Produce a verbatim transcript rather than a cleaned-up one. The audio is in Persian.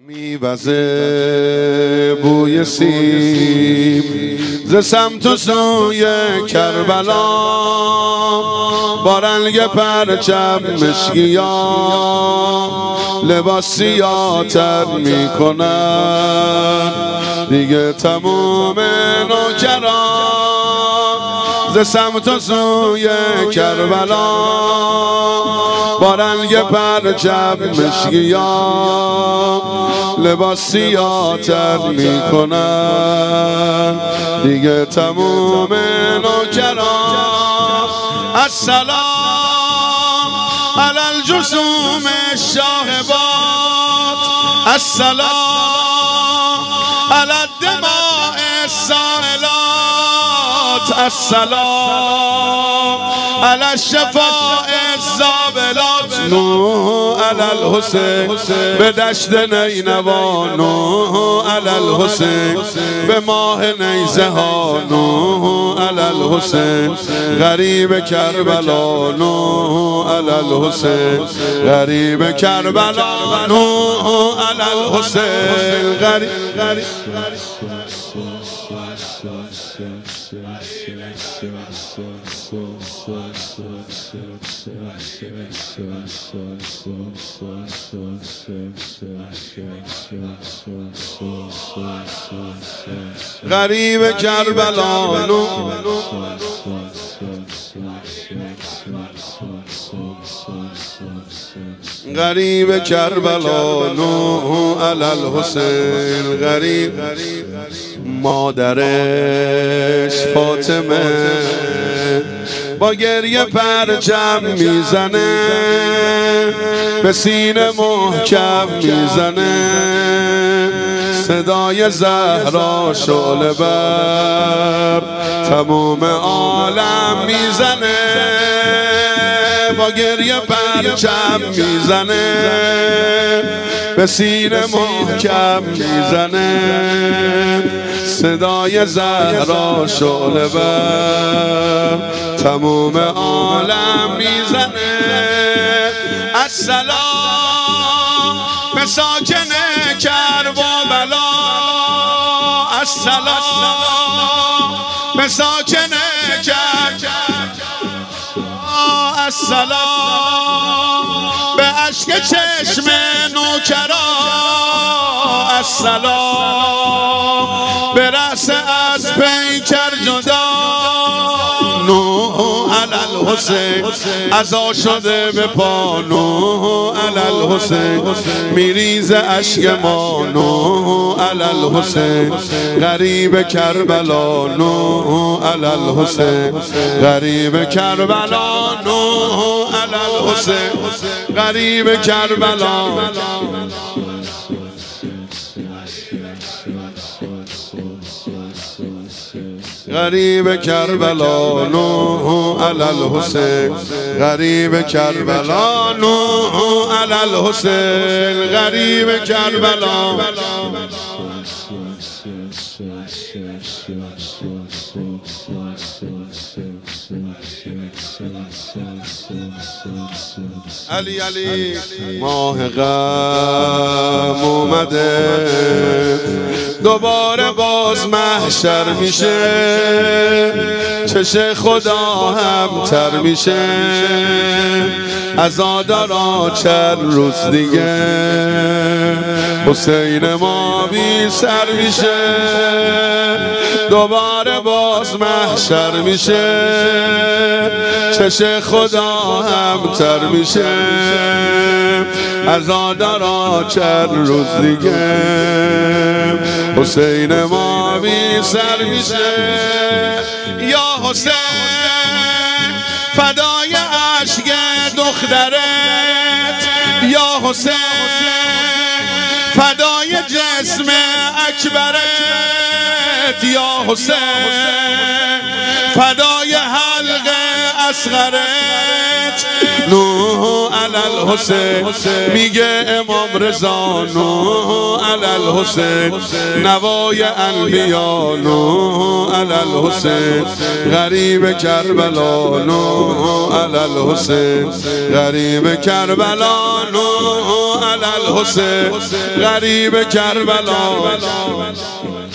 میوزه بوی سیب ز سمت و سوی کربلا، با رنگ پرچم مشکیا لباس سیاه‌تر میکنن دیگه تموم نوکران. ز سمت و سوی کربلا با رنگ پرچم مشکیا لباس سیاه‌تر میکنن دیگه تموم نوکران. السلام علی الجسوم الشاهبات، السلام علی الدماء السائلات، السلام علی الشفاء الزابلات. نوح علی الحسین به دشت نینوا، نوح علی الحسین به ماه نیزه ها، نوح علی الحسین غریب کربلا، نوح علی الحسین غریب کربلا، نوح علی الحسین غریب غریب غریب کربلا. غریب کربلا، نوح علی الحسین غریب. مادرش فاطمه با گریه پرچم میزنه، به سینه محکم میزنه، صدای زهرا شعله بر تموم عالم میزنه، با گریه پرچم میزنه، به سینه محکم میزنه، صدای زهرا شعله بر تموم عالم میزنه. السلام به ساکن کرب و بلا، السلام به ساکن کرب، السلام به اشک چشم نوکرا، السلام به رأس از پیکر جدا. نوح علی الحسین عزا شده به پا، نوح علی الحسین میریزه اشک ما، نوح علی الحسین غریب کربلا، نوح علی الحسین غریب کربلا، نوح علی الحسین غریب کربلا. غریب کربلا، نوح علی الحسین غریب کربلا، نوح علی الحسین غریب کربلا. علی علی ماه غم اومده، دوباره باز محشر میشه، چش خدا هم تر میشه، عزادارا چند روز دیگه حسین ما بی سر میشه، دوباره باز محشر میشه، چش خدا هم تر میشه، عزادارا چند روز دیگه حسین ما بی سر میشه. یا حسین فدای عشق دخترت، یا حسین فدای جسم اکبرت، یا حسین فدای حلق اصغرت، نوح علی الحسین. میگه امام رضا نوح علی الحسین، نوای انبیا نوح علی الحسین، غریب کربلا نوح علی الحسین، غریب کربلا نوح علی الحسین، غریب کربلا.